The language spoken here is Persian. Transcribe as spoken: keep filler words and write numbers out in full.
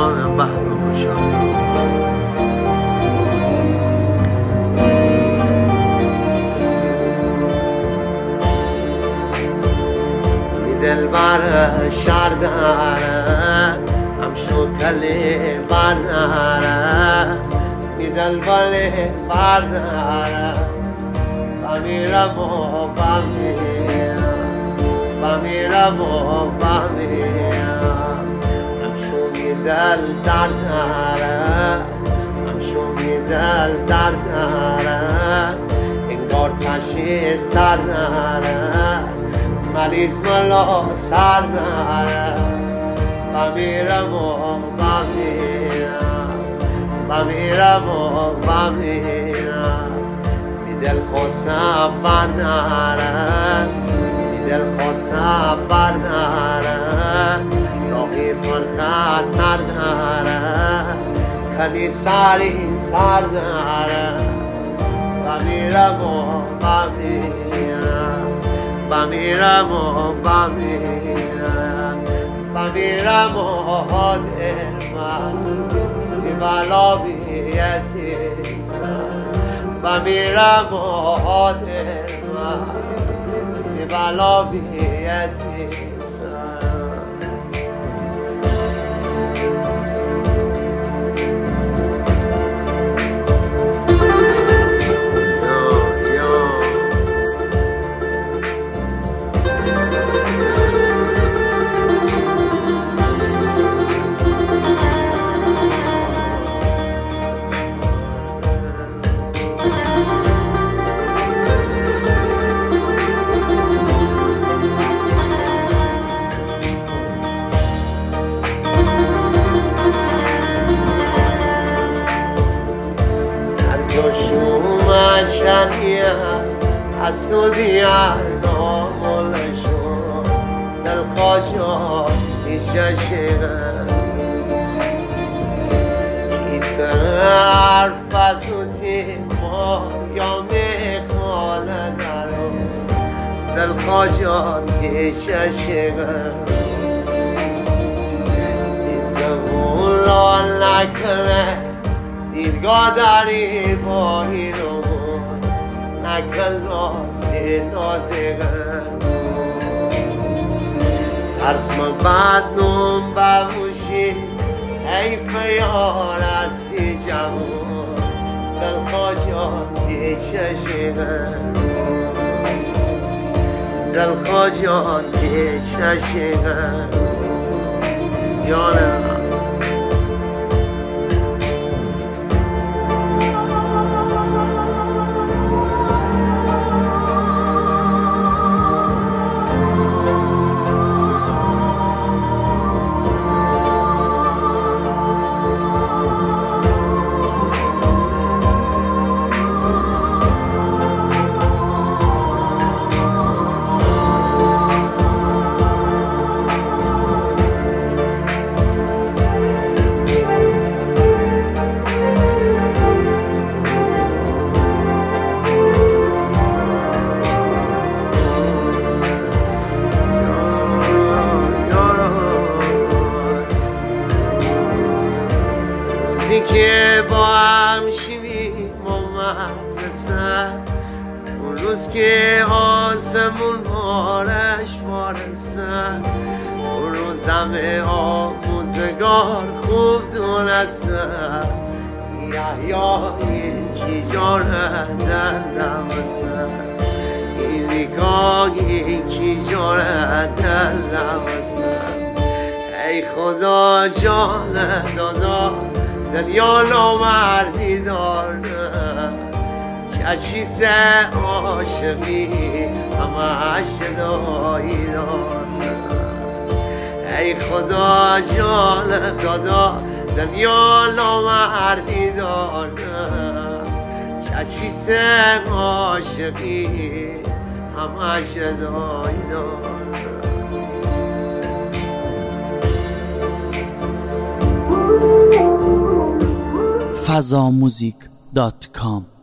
جانم بهرام شاد دل بر شهر داره همشو کلی برداره می دل بلی برداره بمیرم و بمیرم بمیرم و بمیرم همشو می دل درداره همشو می دل درداره انگار تشی سر داره ملیز ملا سر داره بمیرم و بمیرم بمیرم و بمیرم بی دل خود سفر داره بی دل خود سفر داره راهی پر خطر داره کلی سری سر داره بمیرم و بمیرم بمیرم و بمیرم بمیرم و دل من بی بلا بی‌عزیزم بمیرم و دل من بی بلا بی‌عزیزم شنیه از تو دیار نامولشون دل خواجاتی چشم کیتر فسوسی ما یا میخوانه درو دل خواجاتی چشم دیزمون لان نکنه دیرگاه داری با اینو نکل نازی نازیگن ترس من بدنم ببوشی حیف یار هستی جوان دل خواجاتی چشیگن دل خواجاتی چشیگن جانم که با هم شیویم و مدرسه اون روز که آسمون بارش وارسه اون روز همه آموزگار خوب دونسته یحیای کی جاره در نمسه این نگاهی کی جاره در نمسه ای خدا جان دادا دنیا نامردی داره چشیسه عاشقی همه شدایی داره ای خدا جان دادا دنیا نامردی داره چشیسه عاشقی همه شدایی داره فضا موزیک دات کام